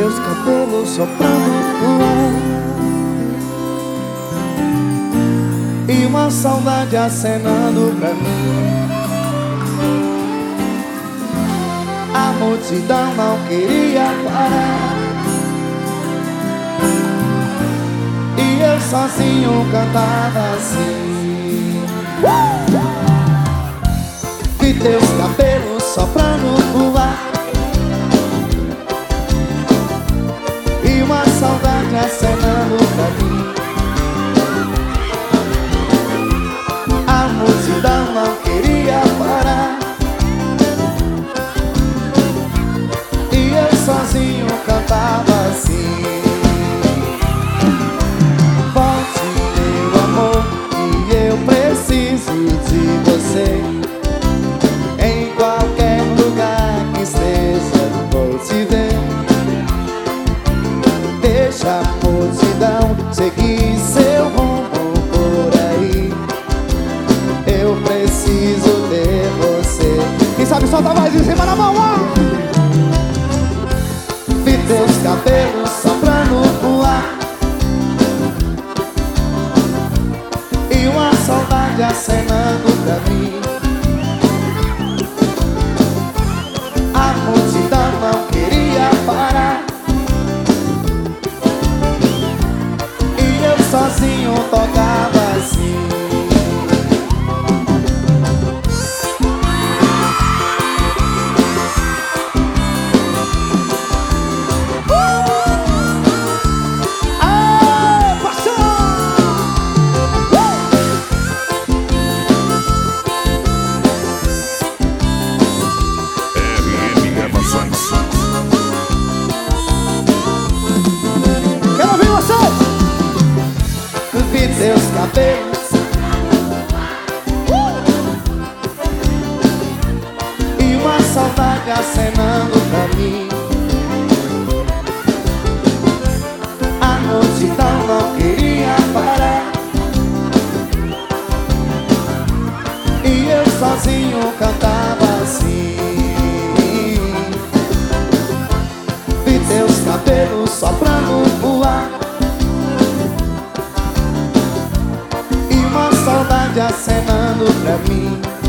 teus cabelos soprando no ar e uma saudade acenando pra mim. A multidão não queria parar e eu sozinho cantava assim. Vi teus cabelos soprando no ar e uma saudade acenando pra mim. A multidão não queria parar e eu sozinho cantava assim. Volte, meu amor, que eu preciso de você. Em qualquer lugar que esteja, vou te ver. Deixa a multidão seguir seu rumo por aí. Eu preciso ter você. Quem sabe solta mais em cima na mão, ó. Vi teus cabelos soprando no ar e uma saudade acenando pra mim. A multidão não queria parar e eu sozinho tocava assim. Quero ouvir vocês! Vi teus cabelos e uma saudade acenando pra mim. A multidão não queria parar e eu sozinho cantava assim. Vi teus cabelos soprando no ar e uma saudade acenando pra mim.